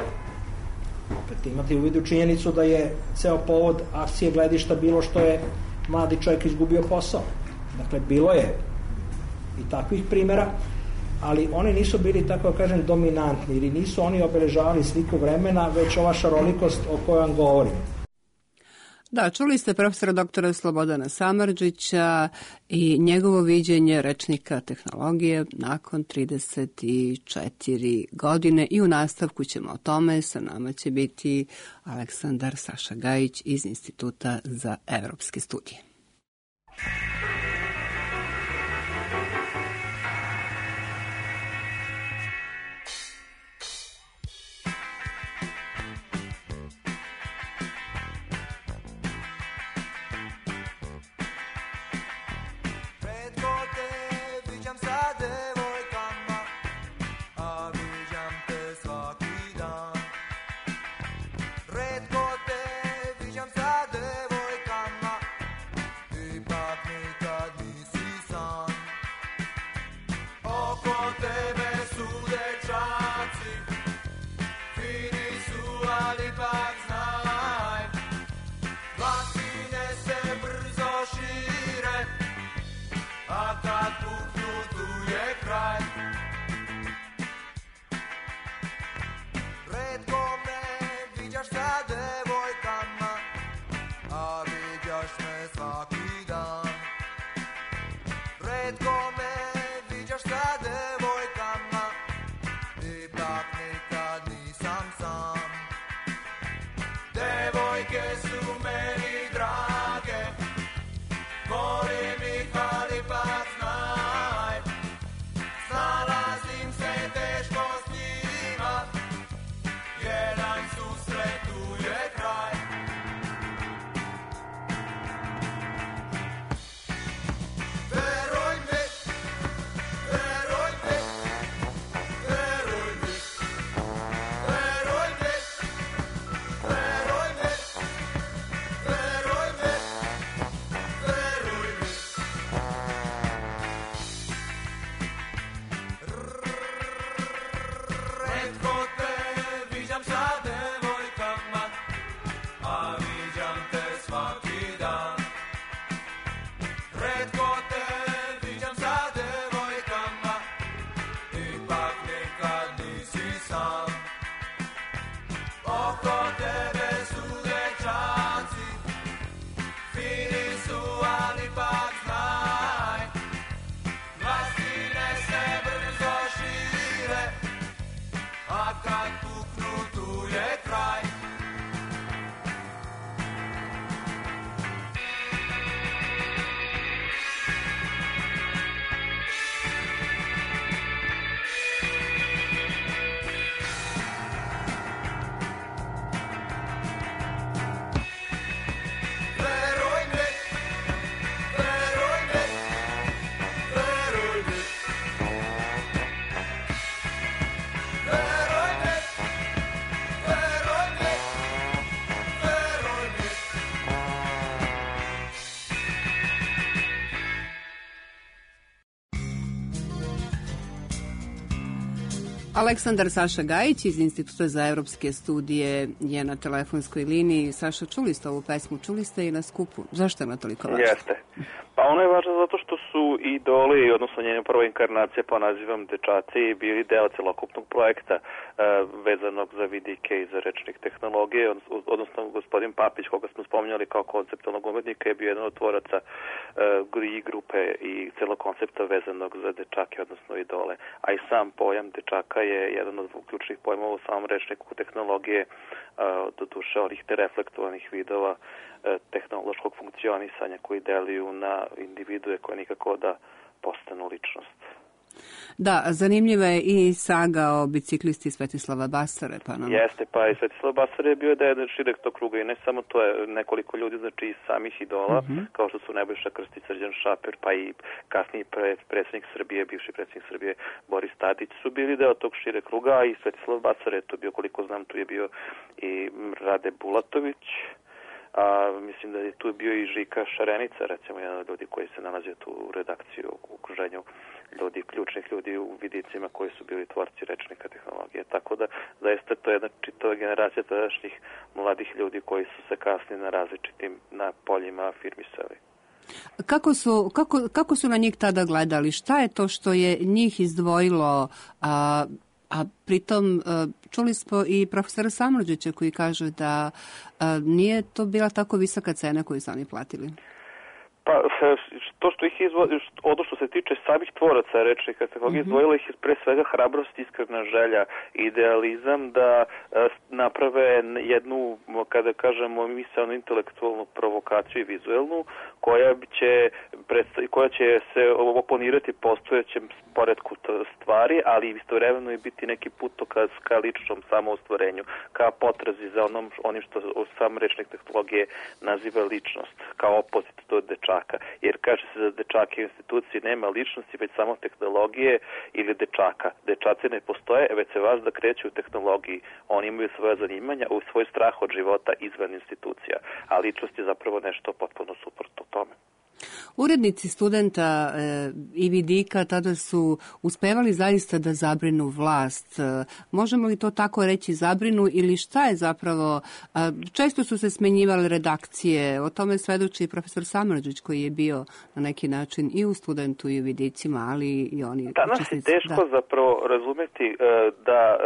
Opet imate u vidu činjenicu da je ceo povod akcije gledišta bilo što je mladi čovjek izgubio posao. Dakle, bilo je i takvih primjera, ali oni nisu bili, tako da kažem, dominantni ili nisu oni obeležavali sliku vremena, već ova šarolikost o kojoj vam govorim. Da, čuli ste profesora doktora Slobodana Samardžića i njegovo viđenje rečnika tehnologije nakon trideset četiri godine i u nastavku ćemo o tome. Sa nama će biti Aleksandar Saša Gajić iz Instituta za evropske studije. Prethodne Redko me viđaš sa devojkama, ipak nikad nisam sam. Devojke su meni drage, volim ih, ali pak znaj, snalazim se teško s njima, jedan susret tu je kraj. Veruj mi, veruj mi, veruj mi, veruj mi, veruj mi, veruj mi, veruj mi. Retko te viđam sa devojkama, a viđam te svaki dan. Retko te viđam sa devojkama, ipak nikad nisi sam. Oko tebe su dečaci, fini su, ali pak znaj, glasine se brzo šire, a kad puknu tu je kraj. Veruj mi, veruj mi, veruj mi, veruj mi, veruj mi, veruj mi. Aleksandar Saša Gajić iz Instituta za evropske studije je na telefonskoj liniji. Saša, čuli ste ovu pesmu, čuli ste i na skupu. Zašto je ona toliko važna? Jeste. Pa ona je važna zato što su idoli, odnosno njene prva inkarnacija, pa nazivam dečaci, bili deo celokupnog projekta e, vezanog za vidike i za rečnik tehnologije, odnosno gospodin Papić, koga smo spominjali kao konceptualnog umetnika, je bio jedan od tvoraca e, i grupe i celog koncepta vezanog za dečake, odnosno idole. A i sam pojam dečaka je jedan od ključnih pojmova u samom rečniku tehnologije, e, do duše onih te reflektovanih vidova e, tehnološkog funkcionisanja koji deluju na individue koje nikako da postanu ličnost. Da, zanimljiva je i saga o biciklisti Svetislava Basare. Pa nam... Jeste, pa i Svetislav Basare je bio da je širek tog kruga i ne samo to, je nekoliko ljudi, znači iz samih idola, mm-hmm. kao što su Nebojša Krstić, Srđan Šaper, pa i kasniji predsjednik Srbije, bivši predsjednik Srbije Boris Tadić su bili deo tog širek kruga, a i Svetislav Basare je tu bio, koliko znam, tu je bio i Rade Bulatović, a mislim da je tu bio i Žika Šarenica, recimo jedan od ljudi koji se nalazio tu u redakciji, u okruženju ljudi, ključnih ljudi u vidicima koji su bili tvorci rečnika tehnologije. Tako da zaista to je jedna čitava generacija tadašnjih mladih ljudi koji su se kasnije na različitim na poljima afirmisali. Kako su, kako, kako su na njih tada gledali? Šta je to što je njih izdvojilo, a, a pritom čuli smo i profesora Samardžića koji kaže da a, nije to bila tako visoka cena koju su oni platili? Pa, to što ih izvodi, ono što se tiče samih tvoraca rečnih tehnologija, mm-hmm. izdvojila ih je pre svega hrabrost, iskrena želja, idealizam da e, naprave jednu, kada kažemo, misaonu intelektualnu provokaciju i vizuelnu, koja će, koja će se oponirati postojećem poretku stvari, ali istovremeno i biti neki putokaz ka ličnom samoostvarenju, ka potrazi za onom, onim što sam rečnih tehnologije naziva ličnost, kao opozit do dečaka. Jer kaže se da dečake u instituciji nema ličnosti, već samo tehnologije ili dečaka. Dečaci ne postoje, već se vas da kreću u tehnologiji. Oni imaju svoje zanimanja, u svoj strah od života izvan institucija. A ličnost je zapravo nešto potpuno suprotno tome. Urednici Studenta e, i Vidika tada su uspevali zaista da zabrinu vlast. E, možemo li to tako reći, zabrinu, ili šta je zapravo? E, često su se smenjivale redakcije, o tome svedoči i profesor Samardžić koji je bio na neki način i u Studentu i u Vidicima, ali i oni... Danas je teško da. zapravo razumeti e, da... E,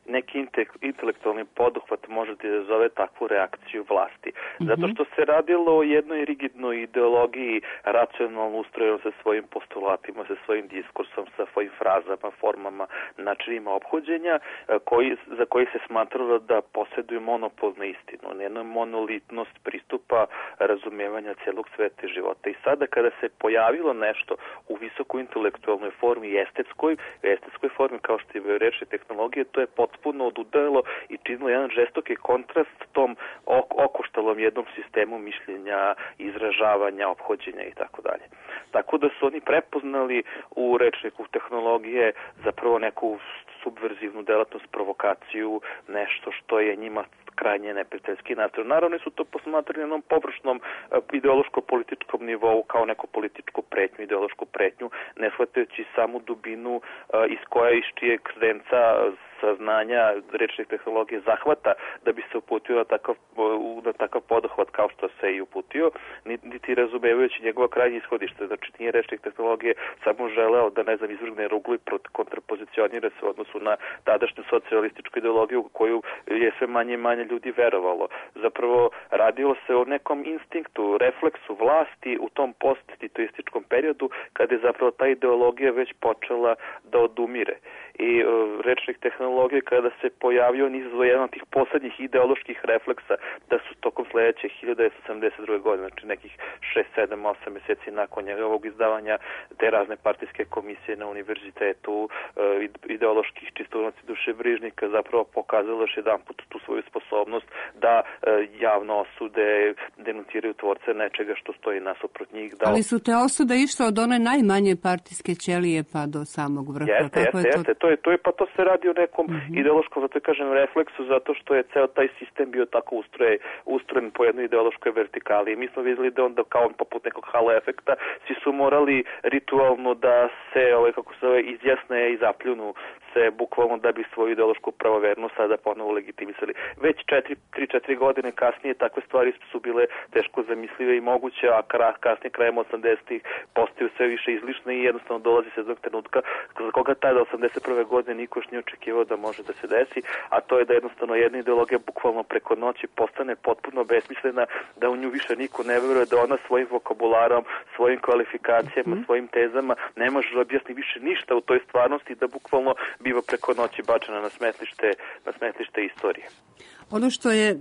neki intelektualni poduhvat može da izazove takvu reakciju vlasti. Zato što se radilo o jednoj rigidnoj ideologiji, racionalno ustrojeno sa svojim postulatima, sa svojim diskursom, sa svojim frazama, formama, načinima ophođenja, koji, za koji se smatralo da posjeduju monopol na istinu, jedna monolitnost pristupa razumijevanja celog sveta i života. I sada kada se pojavilo nešto u visoko intelektualnoj formi i estetskoj, estetskoj formi kao što je reči tehnologije, to je potpuno odudarilo i činilo jedan žestoki kontrast tom okoštalom jednom sistemu mišljenja, izražavanja, ophođenja i tako dalje. Tako da su oni prepoznali u rečniku tehnologije zapravo neku subverzivnu delatnost, provokaciju, nešto što je njima krajnje neprijateljski nastroj. Naravno su to posmatrali na jednom površnom ideološko-političkom nivou kao neku političku pretnju, ideološku pretnju, ne shvatajući samu dubinu iz koje iz čijeg zdenca saznanja rečnih tehnologije zahvata da bi se uputio na takav, na takav poduhvat kao što se i uputio, niti razumevajući njegova krajnje ishodište. Znači nije rečnih tehnologije samo želeo da ne znam izvrgne ruglu i kontrapozicionira se u odnosu na tadašnju socijalističku ideologiju koju je sve manje i manje ljudi verovalo. Zapravo radilo se o nekom instinktu, refleksu vlasti u tom post-titoističkom periodu kada je zapravo ta ideologija već počela da odumire. I uh, rečnih tehnologija kada se pojavio nizvo jedan od tih poslednjih ideoloških refleksa da su tokom sledeće hiljadu devetsto sedamdeset druge godine, znači nekih šest, sedam, osam meseci nakon njegovog izdavanja te razne partijske komisije na univerzitetu, uh, ideoloških čistunaca dušebrižnika zapravo pokazalo još jedan put tu svoju sposobnost da uh, javno osude, denutiraju tvorce nečega što stoji nasuprot njih. Da... Ali su te osude išle od one najmanje partijske ćelije pa do samog vrha. Jeste, jeste, je to... jeste. To je, to je, pa to se radi o nekom mm-hmm. ideološkom, zato kažem, refleksu, zato što je ceo taj sistem bio tako ustrojen, ustrojen po jednoj ideološkoj vertikali. I mi smo vidjeli da onda kao poput nekog halo efekta svi su morali ritualno da se, ovaj, kako se zove, izjasne i zapljunu se bukvalno da bi svoju ideološku pravovernost sada ponovo legitimisali. Već tri četiri godine kasnije takve stvari su bile teško zamislive i moguće, a kasnije krajem osamdesetih postaju sve više izlišne i jednostavno dolazi se jednog trenutka za koga tada osamdeset prve godine niko još nije očekivao da može da se desi, a to je da jednostavno jedna ideologija bukvalno preko noći postane potpuno besmislena, da u nju više niko ne veruje, da ona svojim vokabularom, svojim kvalifikacijama, mm. svojim tezama ne može da objasni više ništa u toj stvarnosti, da bukvalno biva preko noći bačena na smetlište, na smetlište istorije. Ono što je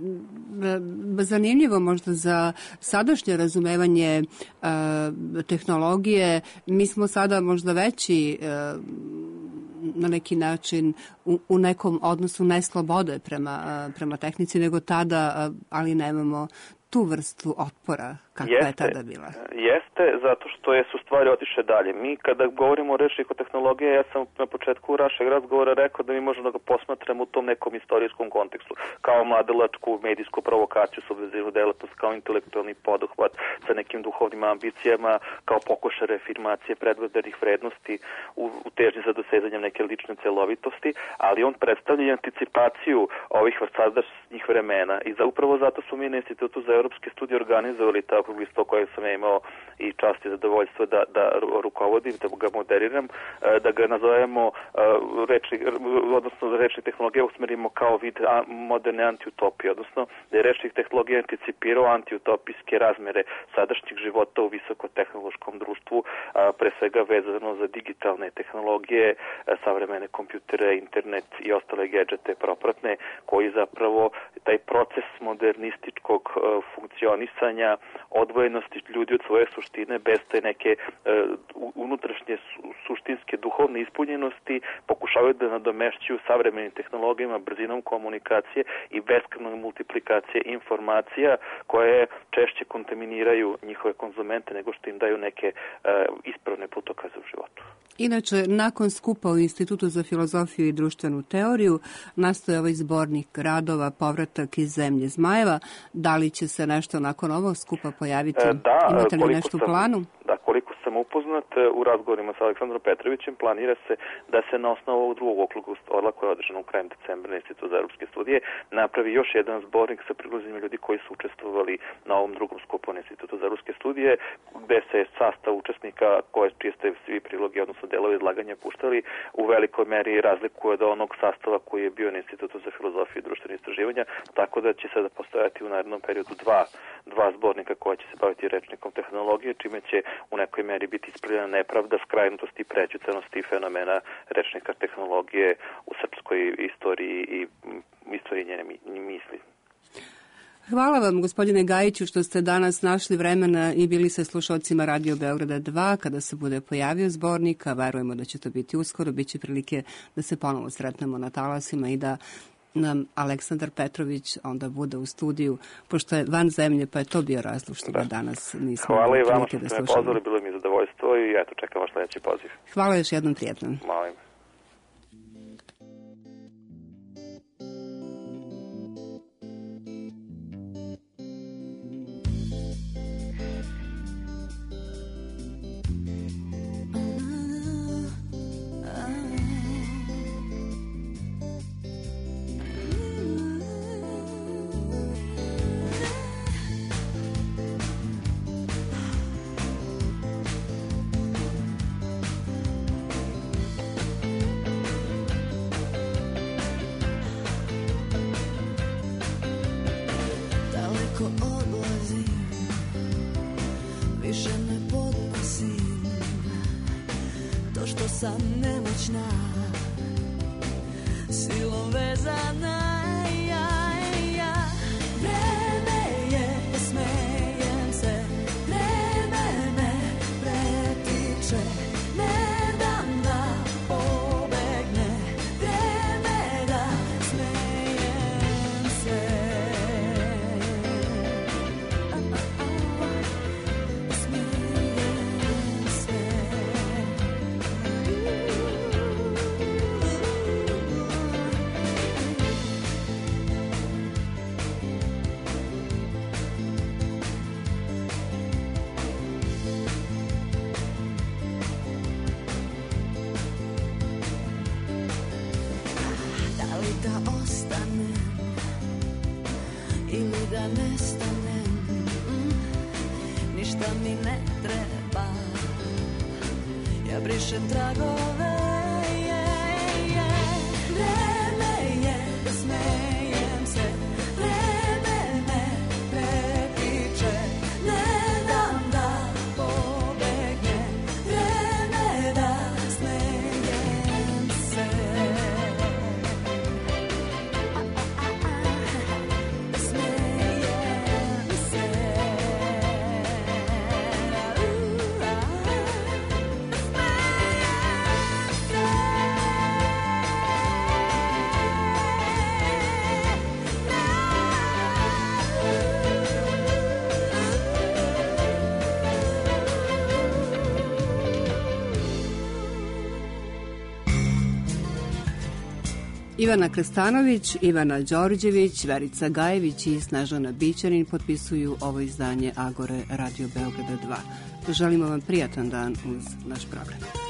zanimljivo možda za sadašnje razumevanje uh, tehnologije, mi smo sada možda veći uh, na neki način u, u nekom odnosu neslobode prema, uh, prema tehnici nego tada, uh, ali nemamo tu vrstu otpora kakva jeste, je tada bila. Jeste, zato što je, su stvari otiše dalje. Mi kada govorimo o rečniku tehnologije, ja sam na početku našeg razgovora rekao da mi možemo da ga posmatramo u tom nekom istorijskom kontekstu, kao mladalačku medijsku provokaciju, subverzivnu delatnost, kao intelektualni poduhvat sa nekim duhovnim ambicijama, kao pokušaj reafirmacije predvodenih vrednosti u, u težnji za dosezanjem neke lične celovitosti, ali on predstavlja anticipaciju ovih sadašnjih vremena i za upravo zato smo mi na Institutu za evropske studije organizovali ta okruglisto koje sam ja imao i čast i zadovoljstvo da, da rukovodim, da ga moderiram, da ga nazovemo rečni, odnosno rečnih tehnologija usmerimo kao vid moderne antiutopije, odnosno da je rečnih tehnologija anticipirao antiutopijske razmere sadašnjeg života u visokotehnološkom društvu, pre svega vezano za digitalne tehnologije, savremene kompjutere, internet i ostale gadžete propratne, koji zapravo taj proces modernističkog funkcionisanja, odvojenosti ljudi od svoje suštine, bez te neke uh, unutrašnje su, suštinske duhovne ispunjenosti, pokušavaju da nadomešćuju savremenim tehnologijama, brzinom komunikacije i beskrajnom multiplikacije informacija koje češće kontaminiraju njihove konzumente nego što im daju neke uh, ispravne putokaze u životu. Inače, nakon skupa u Institutu za filozofiju i društvenu teoriju nastoje ovaj zbornik radova Povratak iz zemlje zmajeva. Da li će se nešto nakon ovog skupa pojaviti? Da, imate li nešto sam, u planu? Da, koliko sam upoznat, u razgovorima sa Aleksandrom Petrovićem planira se da se na osnovu ovog drugog okruglog stola koja je održana u krajem decembra na Institutu za evropske studije napravi još jedan zbornik sa prilozima ljudi koji su učestvovali na ovom drugom skupu na Institutu za evropske studije, gde se sastav učesnika koje čije ste svi prilogi, odnosno delove izlaganja puštali, u velikoj meri razlikuje od onog sastava koji je bio na Institutu za filozofiju i društvene istraživanja, tako da će sada postojati u narednom periodu dva, dva zbornika koja će se baviti rečnikom tehnologije, čime će u nekoj meri biti ispravljena nepravda, skrajnutosti i prećutanosti fenomena rečnika tehnologije u srpskoj istoriji i istoriji njene misli. Hvala vam, gospodine Gajiću, što ste danas našli vremena i bili sa slušalcima Radio Beograda dva. Kada se bude pojavio zbornik, a verujemo da će to biti uskoro, bit će prilike da se ponovo sretnemo na talasima i da nam Aleksandar Petrović onda bude u studiju, pošto je van zemlje, pa je to bio razlog što ga danas nismo Hvala i vama što ste me pozvali, bilo mi zadovoljstvo i eto, čekam vaš sledeći poziv. Hvala još jednom, prijetno. Molim. Sam nemoćna, silom vezana, ja, ja. Vreme je, smejem se, vreme me pretiče, ne dam da pobegne, vreme da smejem se. A, a, a, smejem se. Ili da nestanem, mm, ništa mi ne treba, ja brišem tragove, je, je. Vreme je, smejem se, vreme me pretiče, ne dam da pobegne, vreme da smejem se. Ivana Krstanović, Ivana Đorđević, Verica Gajević i Snežana Bićanin potpisuju ovo izdanje Agore Radio Beograda dva. Želimo vam prijatan dan uz naš program.